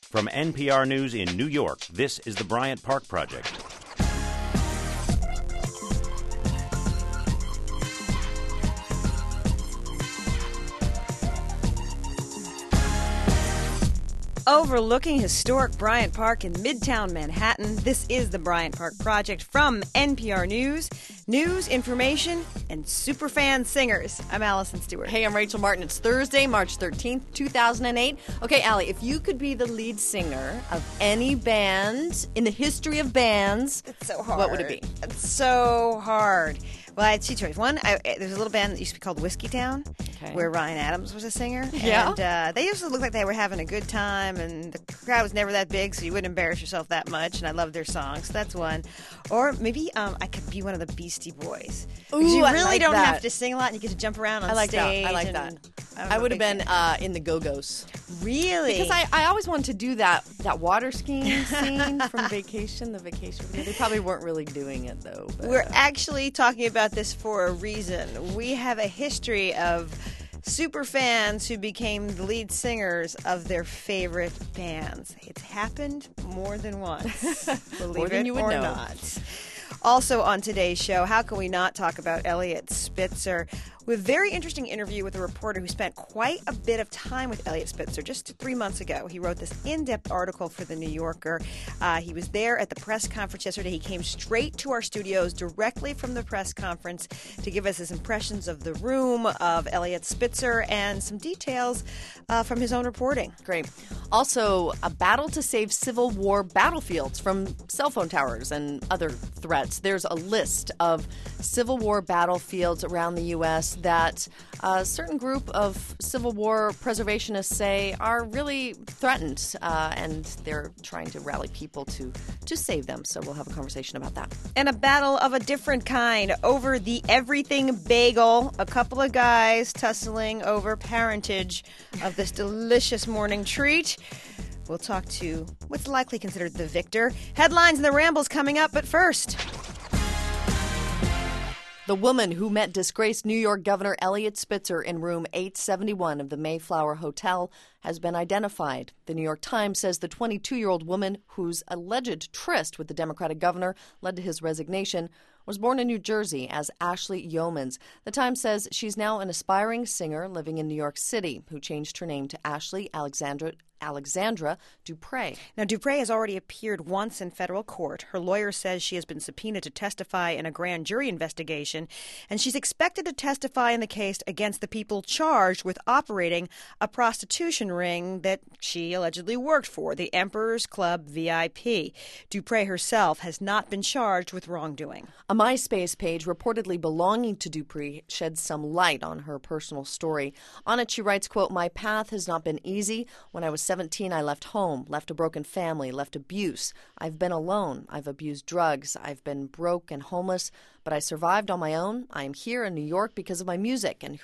From NPR News in New York, this is the Bryant Park Project. Overlooking historic Bryant Park in Midtown Manhattan, this is the Bryant Park Project from NPR News. News, information, and superfan singers. I'm Allison Stewart. Hey, I'm Rachel Martin. It's Thursday, March 13th, 2008. Okay, Allie, if you could be the lead singer of any band in the history of bands, It's so hard. what would it be? It's so hard. Well, I had two choices. One, there's a little band that used to be called Whiskey Town, where Ryan Adams was a singer. Yeah. And they used to look like they were having a good time, and the crowd was never that big, so you wouldn't embarrass yourself that much, and I loved their songs. So that's one. Or maybe I could be one of the Beastie Boys. Because you I really like don't that. have to sing a lot, and you get to jump around on I like stage. that. I like and that. I'm I a would have big been fan. in the Go-Go's. Really? Because I always wanted to do that water skiing scene from Vacation, the vacation video. They probably weren't really doing it, though. But, We're actually talking about this for a reason. We have a history of super fans who became the lead singers of their favorite bands. It's happened more than once, believe More than it you would or know. not. Also on today's show, how can we not talk about Elliot Spitzer? With a very interesting interview with a reporter who spent quite a bit of time with Elliot Spitzer just 3 months ago. He wrote this in-depth article for The New Yorker. He was there at the press conference yesterday. He came straight to our studios directly from the press conference to give us his impressions of the room, of Elliot Spitzer, and some details from his own reporting. Great. Also, a battle to save Civil War battlefields from cell phone towers and other threats. There's a list of Civil War battlefields around the U.S. that a certain group of Civil War preservationists say are really threatened, and they're trying to rally people to save them. So we'll have a conversation about that. And a battle of a different kind over the everything bagel. A couple of guys tussling over parentage of this delicious morning treat. We'll talk to what's likely considered the victor. Headlines and the rambles coming up, but first. The woman who met disgraced New York Governor Elliot Spitzer in room 871 of the Mayflower Hotel has been identified. The New York Times says the 22-year-old woman whose alleged tryst with the Democratic governor led to his resignation was born in New Jersey as Ashley Yeomans. The Times says she's now an aspiring singer living in New York City who changed her name to Ashley Alexandra Dupre. Now, Dupre has already appeared once in federal court. Her lawyer says she has been subpoenaed to testify in a grand jury investigation, and she's expected to testify in the case against the people charged with operating a prostitution ring that she allegedly worked for, the Emperor's Club VIP. Dupre herself has not been charged with wrongdoing. A MySpace page reportedly belonging to Dupre sheds some light on her personal story. On it, she writes, quote, "My path has not been easy. When I was 17, I left home, left a broken family, left abuse. I've been alone. I've abused drugs. I've been broke and homeless, but I survived on my own. I am here in New York because of my music and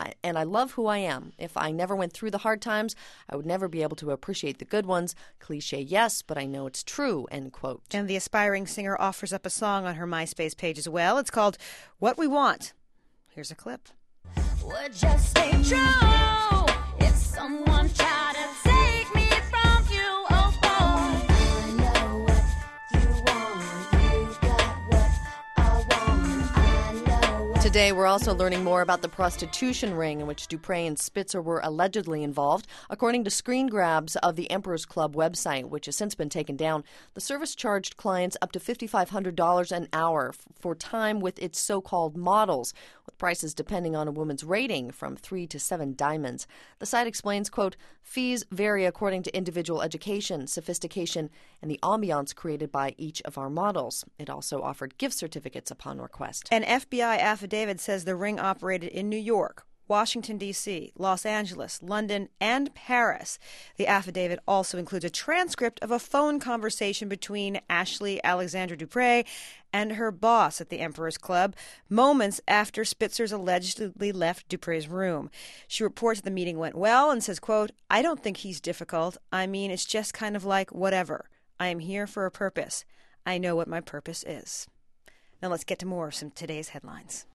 I love who I am. If I never went through the hard times, I would never be able to appreciate the good ones. Cliché, yes, but I know it's true," end quote. And the aspiring singer offers up a song on her MySpace page as well. It's called What We Want. Here's a clip. Would just stay true if someone tried to take me from you, oh boy. I know what you want, you got what I want, I know what. Today, we're also learning more about the prostitution ring in which Dupre and Spitzer were allegedly involved. According to screen grabs of the Emperor's Club website, which has since been taken down, the service charged clients up to $5,500 an hour for time with its so-called models, with prices depending on a woman's rating from 3 to 7 diamonds. The site explains, quote, "Fees vary according to individual education, sophistication, and the ambiance created by each of our models." It also offered gift certificates upon request. An FBI affidavit says the ring operated in New York, Washington, D.C., Los Angeles, London, and Paris. The affidavit also includes a transcript of a phone conversation between Ashley Alexandra Dupre and her boss at the Emperor's Club moments after Spitzer's allegedly left Dupre's room. She reports the meeting went well and says, quote, "I don't think he's difficult. I mean, it's just kind of like whatever. I am here for a purpose. I know what my purpose is." Now let's get to more of some today's headlines.